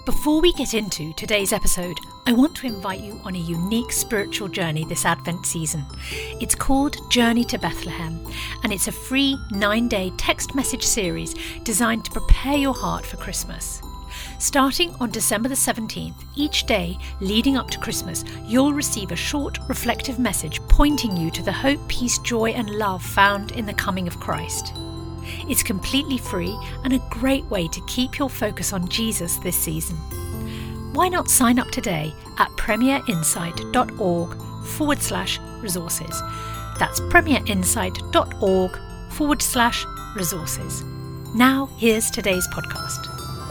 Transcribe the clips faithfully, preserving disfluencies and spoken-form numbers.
Before we get into today's episode, I want to invite you on a unique spiritual journey this Advent season. It's called Journey to Bethlehem, and it's a free nine-day text message series designed to prepare your heart for Christmas. Starting on December the seventeenth, each day leading up to Christmas, you'll receive a short, reflective message pointing you to the hope, peace, joy and love found in the coming of Christ. It's completely free and a great way to keep your focus on Jesus this season. Why not sign up today at premierinsight.org forward slash resources. That's premierinsight.org forward slash resources. Now here's today's podcast.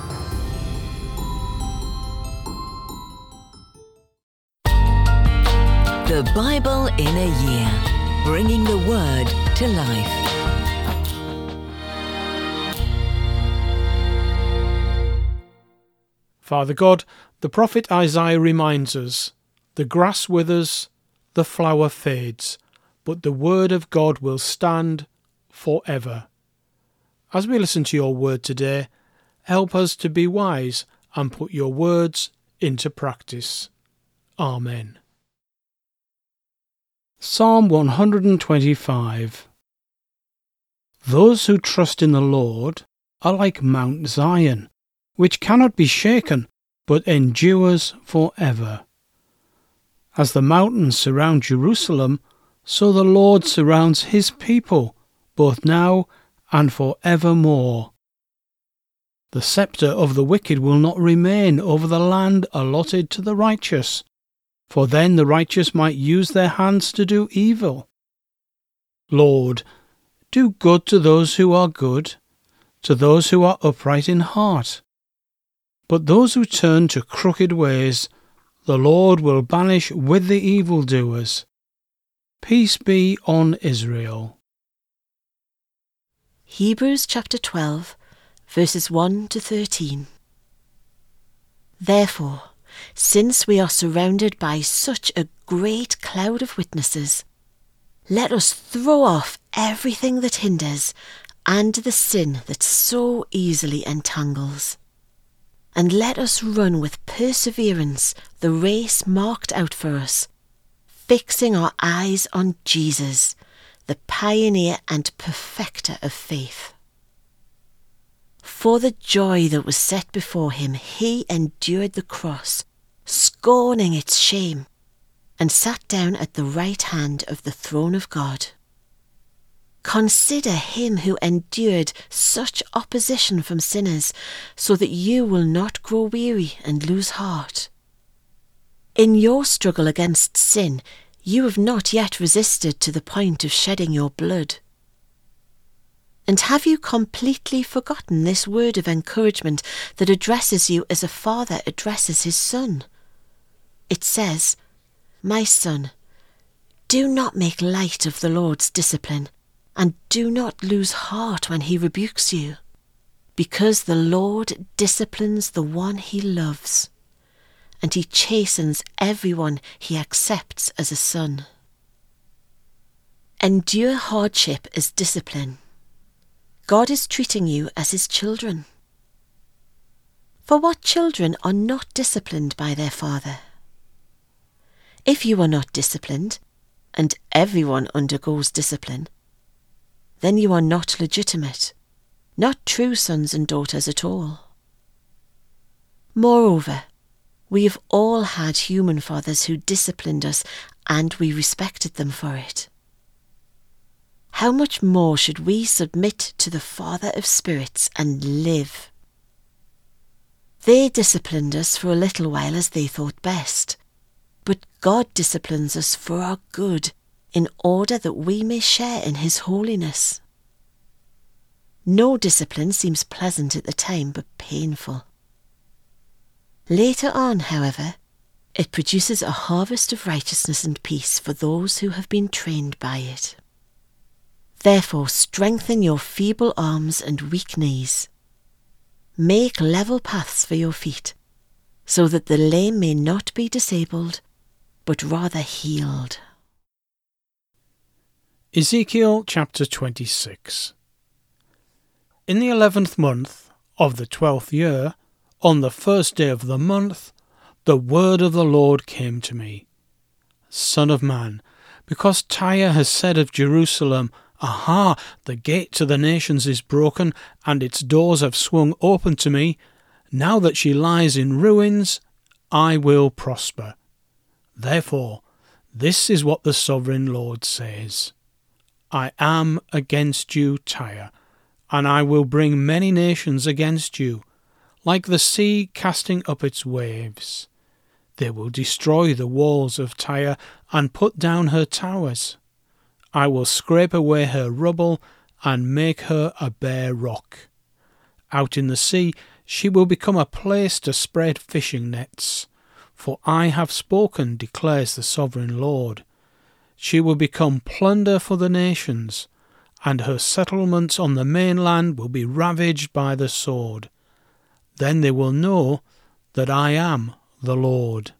The Bible in a Year, bringing the Word to life. Father God, the prophet Isaiah reminds us, the grass withers, the flower fades, but the word of God will stand forever. As we listen to your word today, help us to be wise and put your words into practice. Amen. Psalm one hundred twenty-five. Those who trust in the Lord are like Mount Zion, which cannot be shaken, but endures forever. As the mountains surround Jerusalem, so the Lord surrounds his people, both now and for evermore. The sceptre of the wicked will not remain over the land allotted to the righteous, for then the righteous might use their hands to do evil. Lord, do good to those who are good, to those who are upright in heart. But those who turn to crooked ways, the Lord will banish with the evildoers. Peace be on Israel. Hebrews chapter twelve, verses one to thirteen. Therefore, since we are surrounded by such a great cloud of witnesses, let us throw off everything that hinders and the sin that so easily entangles. And let us run with perseverance the race marked out for us, fixing our eyes on Jesus, the pioneer and perfecter of faith. For the joy that was set before him, he endured the cross, scorning its shame, and sat down at the right hand of the throne of God. Consider him who endured such opposition from sinners, so that you will not grow weary and lose heart. In your struggle against sin, you have not yet resisted to the point of shedding your blood. And have you completely forgotten this word of encouragement that addresses you as a father addresses his son? It says, "My son, do not make light of the Lord's discipline, and do not lose heart when he rebukes you, because the Lord disciplines the one he loves, and he chastens everyone he accepts as a son." Endure hardship as discipline. God is treating you as his children. For what children are not disciplined by their father? If you are not disciplined, and everyone undergoes discipline, then you are not legitimate, not true sons and daughters at all. Moreover, we have all had human fathers who disciplined us, and we respected them for it. How much more should we submit to the Father of spirits and live? They disciplined us for a little while as they thought best, but God disciplines us for our good, in order that we may share in his holiness. No discipline seems pleasant at the time, but painful. Later on, however, it produces a harvest of righteousness and peace for those who have been trained by it. Therefore, strengthen your feeble arms and weak knees. Make level paths for your feet, so that the lame may not be disabled, but rather healed. Ezekiel chapter twenty-six. In the eleventh month of the twelfth year, on the first day of the month, the word of the Lord came to me. Son of man, because Tyre has said of Jerusalem, Aha, the gate to the nations is broken, and its doors have swung open to me. Now that she lies in ruins, I will prosper. Therefore, this is what the Sovereign Lord says. I am against you, Tyre, and I will bring many nations against you, like the sea casting up its waves. They will destroy the walls of Tyre and put down her towers. I will scrape away her rubble and make her a bare rock. Out in the sea she will become a place to spread fishing nets. For I have spoken, declares the Sovereign Lord. She will become plunder for the nations, and her settlements on the mainland will be ravaged by the sword. Then they will know that I am the Lord.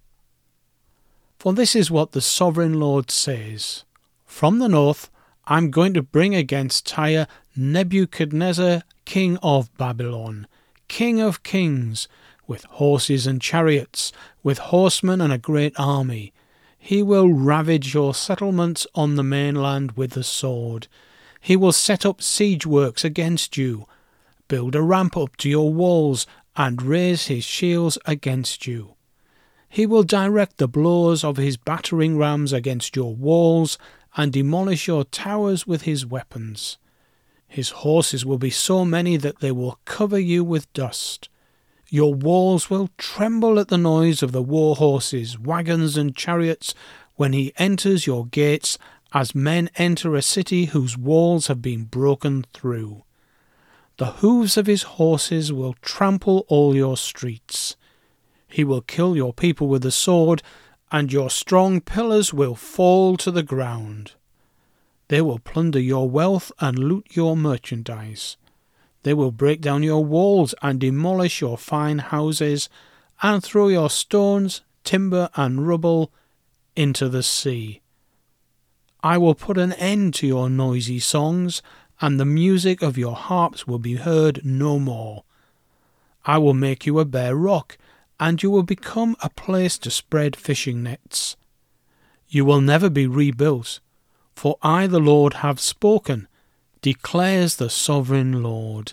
For this is what the Sovereign Lord says. From the north I am going to bring against Tyre Nebuchadnezzar, king of Babylon, king of kings, with horses and chariots, with horsemen and a great army. He will ravage your settlements on the mainland with the sword. He will set up siege works against you, build a ramp up to your walls, and raise his shields against you. He will direct the blows of his battering rams against your walls, and demolish your towers with his weapons. His horses will be so many that they will cover you with dust. Your walls will tremble at the noise of the war horses, wagons and chariots when he enters your gates, as men enter a city whose walls have been broken through. The hooves of his horses will trample all your streets. He will kill your people with the sword, and your strong pillars will fall to the ground. They will plunder your wealth and loot your merchandise. They will break down your walls and demolish your fine houses, and throw your stones, timber, and rubble into the sea. I will put an end to your noisy songs, and the music of your harps will be heard no more. I will make you a bare rock, and you will become a place to spread fishing nets. You will never be rebuilt, for I, the Lord, have spoken, declares the Sovereign Lord.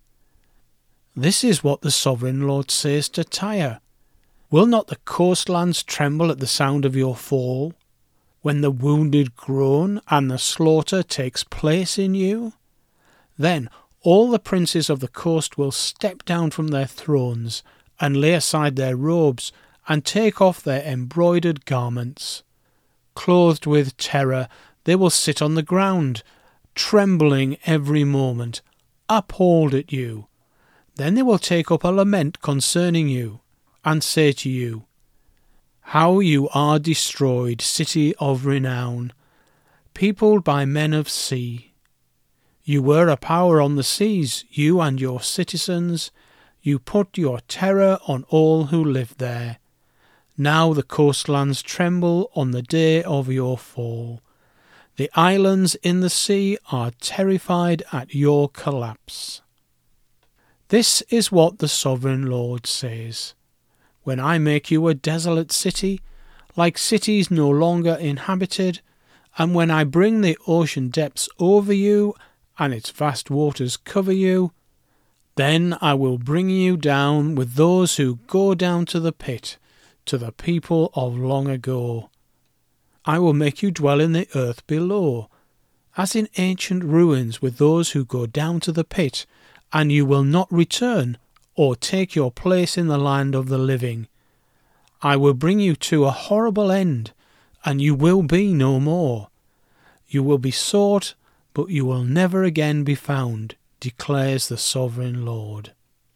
This is what the Sovereign Lord says to Tyre. Will not the coastlands tremble at the sound of your fall, when the wounded groan and the slaughter takes place in you? Then all the princes of the coast will step down from their thrones, and lay aside their robes, and take off their embroidered garments. Clothed with terror, they will sit on the ground, trembling every moment, appalled at you. Then they will take up a lament concerning you, and say to you, How you are destroyed, city of renown, peopled by men of sea. You were a power on the seas, you and your citizens. You put your terror on all who lived there. Now the coastlands tremble on the day of your fall. The islands in the sea are terrified at your collapse. This is what the Sovereign Lord says. When I make you a desolate city, like cities no longer inhabited, and when I bring the ocean depths over you, and its vast waters cover you, then I will bring you down with those who go down to the pit, to the people of long ago. I will make you dwell in the earth below, as in ancient ruins with those who go down to the pit, and you will not return or take your place in the land of the living. I will bring you to a horrible end, and you will be no more. You will be sought, but you will never again be found, declares the Sovereign Lord.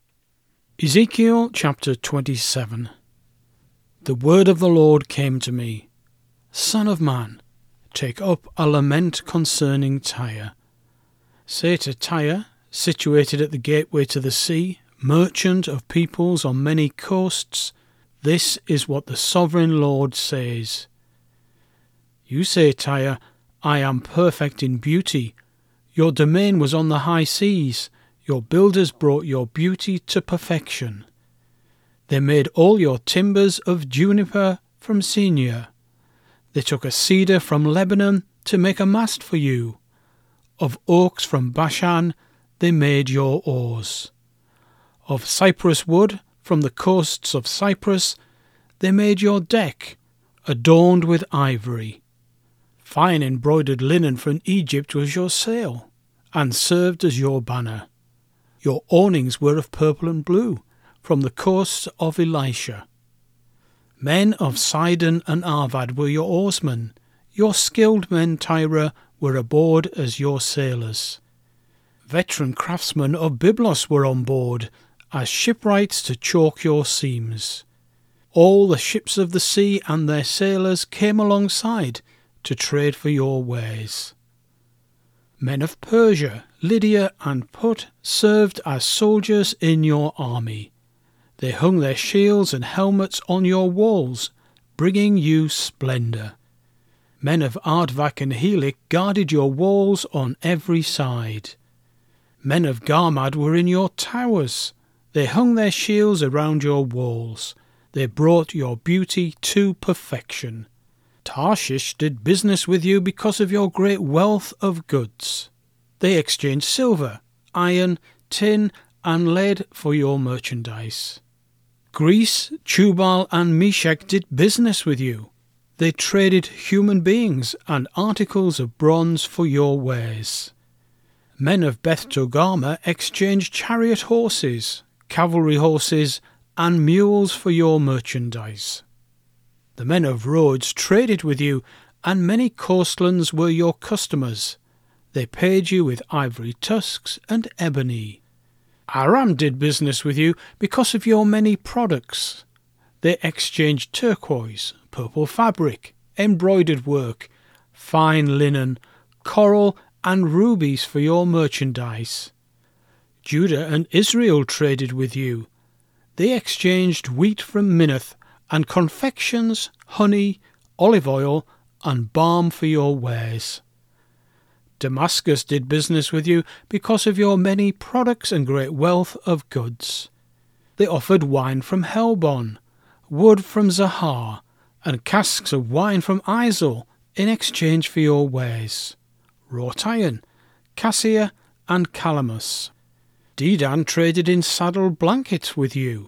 Ezekiel chapter twenty-seven. The word of the Lord came to me. Son of man, take up a lament concerning Tyre. Say to Tyre, situated at the gateway to the sea, merchant of peoples on many coasts, this is what the Sovereign Lord says. You say, Tyre, I am perfect in beauty. Your domain was on the high seas. Your builders brought your beauty to perfection. They made all your timbers of juniper from Senir. They took a cedar from Lebanon to make a mast for you. Of oaks from Bashan they made your oars. Of cypress wood from the coasts of Cyprus they made your deck, adorned with ivory. Fine embroidered linen from Egypt was your sail, and served as your banner. Your awnings were of purple and blue, from the coasts of Elisha. Men of Sidon and Arvad were your oarsmen. Your skilled men, Tyre, were aboard as your sailors. Veteran craftsmen of Byblos were on board, as shipwrights to chalk your seams. All the ships of the sea and their sailors came alongside to trade for your wares. Men of Persia, Lydia, and Put served as soldiers in your army. They hung their shields and helmets on your walls, bringing you splendour. Men of Ardvak and Helik guarded your walls on every side. Men of Garmad were in your towers. They hung their shields around your walls. They brought your beauty to perfection. Tarshish did business with you because of your great wealth of goods. They exchanged silver, iron, tin, and lead for your merchandise. Greece, Tubal, and Meshech did business with you. They traded human beings and articles of bronze for your wares. Men of Beth Togarmah exchanged chariot horses, cavalry horses, and mules for your merchandise. The men of Rhodes traded with you, and many coastlands were your customers. They paid you with ivory tusks and ebony. Aram did business with you because of your many products. They exchanged turquoise, purple fabric, embroidered work, fine linen, coral, and rubies for your merchandise. Judah and Israel traded with you. They exchanged wheat from Minnith, and confections, honey, olive oil, and balm for your wares. Damascus did business with you because of your many products and great wealth of goods. They offered wine from Helbon, wood from Zahar, and casks of wine from Isel in exchange for your wares. Wrought iron, cassia, and calamus. Dedan traded in saddle blankets with you.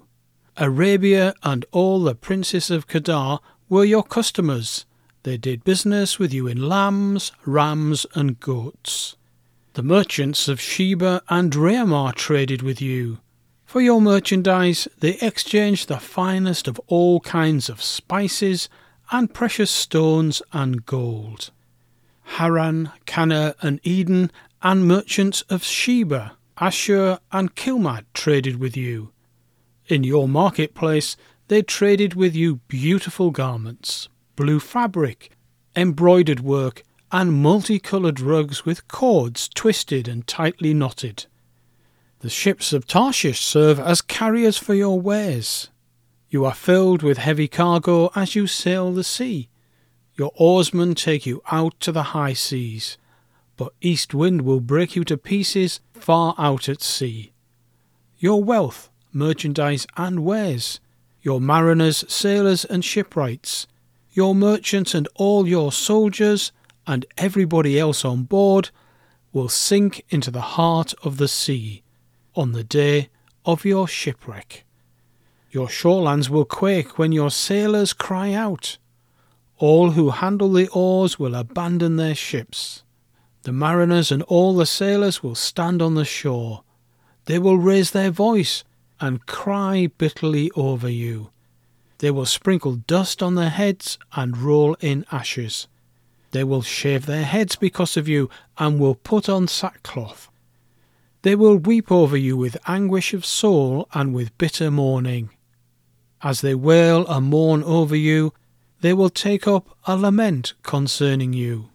Arabia and all the princes of Kedar were your customers. They did business with you in lambs, rams, and goats. The merchants of Sheba and Raamah traded with you. For your merchandise they exchanged the finest of all kinds of spices and precious stones and gold. Haran, Canaan, and Eden, and merchants of Sheba, Ashur, and Kilmad traded with you. In your marketplace they traded with you beautiful garments, blue fabric, embroidered work, and multicoloured rugs with cords twisted and tightly knotted. The ships of Tarshish serve as carriers for your wares. You are filled with heavy cargo as you sail the sea. Your oarsmen take you out to the high seas, but east wind will break you to pieces far out at sea. Your wealth, merchandise, and wares, your mariners, sailors, and shipwrights, your merchants and all your soldiers, and everybody else on board, will sink into the heart of the sea on the day of your shipwreck. Your shorelands will quake when your sailors cry out. All who handle the oars will abandon their ships. The mariners and all the sailors will stand on the shore. They will raise their voice and cry bitterly over you. They will sprinkle dust on their heads and roll in ashes. They will shave their heads because of you and will put on sackcloth. They will weep over you with anguish of soul and with bitter mourning. As they wail and mourn over you, they will take up a lament concerning you.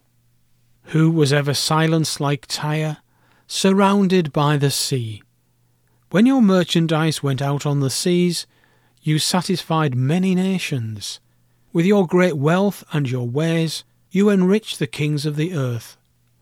Who was ever silenced like Tyre, surrounded by the sea? When your merchandise went out on the seas, you satisfied many nations. With your great wealth and your wares, you enriched the kings of the earth.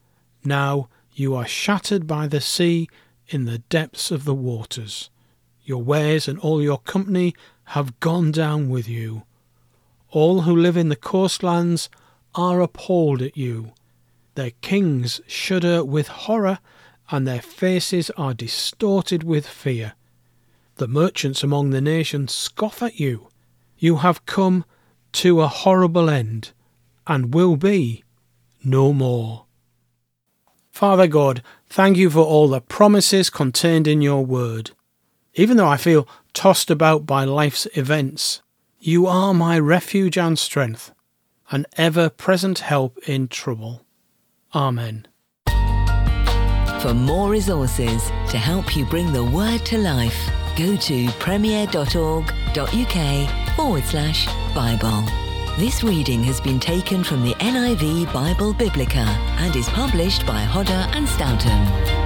Now you are shattered by the sea in the depths of the waters. Your wares and all your company have gone down with you. All who live in the coastlands are appalled at you. Their kings shudder with horror, and their faces are distorted with fear. The merchants among the nations scoff at you. You have come to a horrible end, and will be no more. Father God, thank you for all the promises contained in your word. Even though I feel tossed about by life's events, you are my refuge and strength, an ever-present help in trouble. Amen. For more resources to help you bring the word to life, go to premier.org.uk forward slash Bible. This reading has been taken from the N I V Bible Biblica and is published by Hodder and Stoughton.